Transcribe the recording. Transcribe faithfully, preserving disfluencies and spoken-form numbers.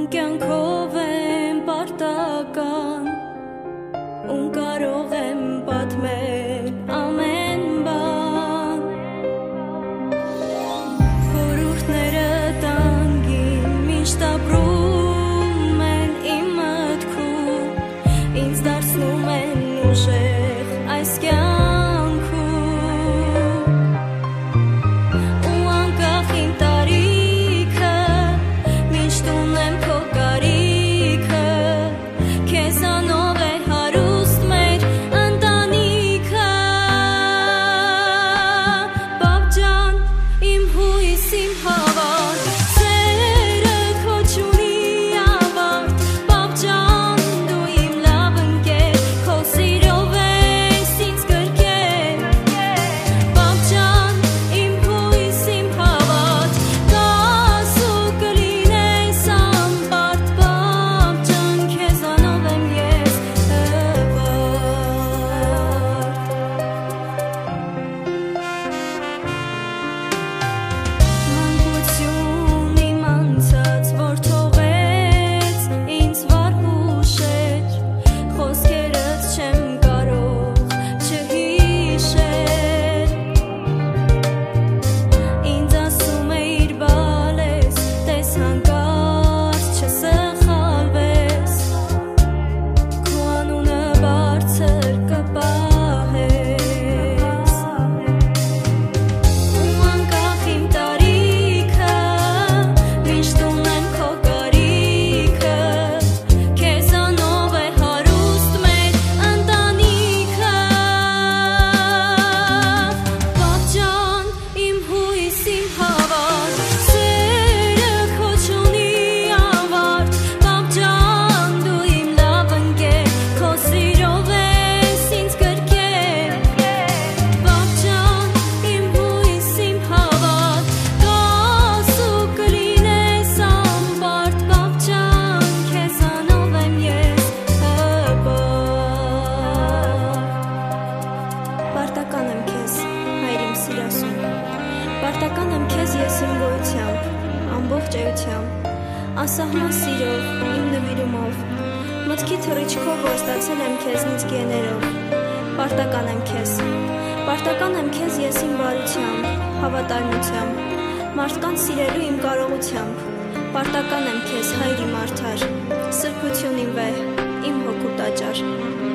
կյանքով եմ պարտական, ում կարող եմ պատմել ամեն բան, խորհուրդները տանգին միշտ ապրում են իմ մտքում, ինձ դարձնում են ուժեղ այս կյանքում, ու անկախ իմ տարիքը միշտ ունեմ քո կարիքը, քեզանով է հարուստ մեր ընտանիքը, բավ ջան, իմ հույս, իմ հավատ, սերը քո չունի ավարտ, բավ ջան, դու իմ լավ ընկեր, քո սիրով ես ինձ կրկել, բավ ջան, իմ հույս, իմ հավատ, կաս ու կլինես անպարտ, բավ ջան, քեզանով եմ ես Մանկություն իմ անցած, որ թողեց ինձ վար հուշեր, խոսքերս չեմ կարող չհիշել, ինձ ասում էիր բալես, տես հանկարծ չսխալվես, քո անունը բարձր կպահես, ու անկախ իմ տարիքը միշտ ունեմ քո կարիքը, քեզանով է հարուստ մեր ընտանիքը, բավ ջան, իմ հույս, իմ հավատ, սերը քո չունի ավարտ, բավ ջան, դու իմ լավ ընկեր, քո սիրով ես ինձ կրկել, բավ ջան, իմ հույս, իմ հավատ, կաս ու կլինես անպարտ, բավ ջան, քեզանով եմ ես Պարտական եմ քեզ, հայր իմ սիրասուն, պարտական եմ քեզ ես իմ գոյությամբ, ամբողջ էությամբ, անսահման սիրով, իմ նվիրումով, մտքի թռիչքով, որ ստացել եմ քեզնից գեներով, պարտական եմ քեզ, պարտական եմ քեզ ես իմ բարությամբ, հավատարմությամբ, մարդկանց սիրելու իմ կարողությամբ, պարտական եմ քեզ, հայր իմ արդար, սրբություն իմ վեհ, իմ հոգու տաճար,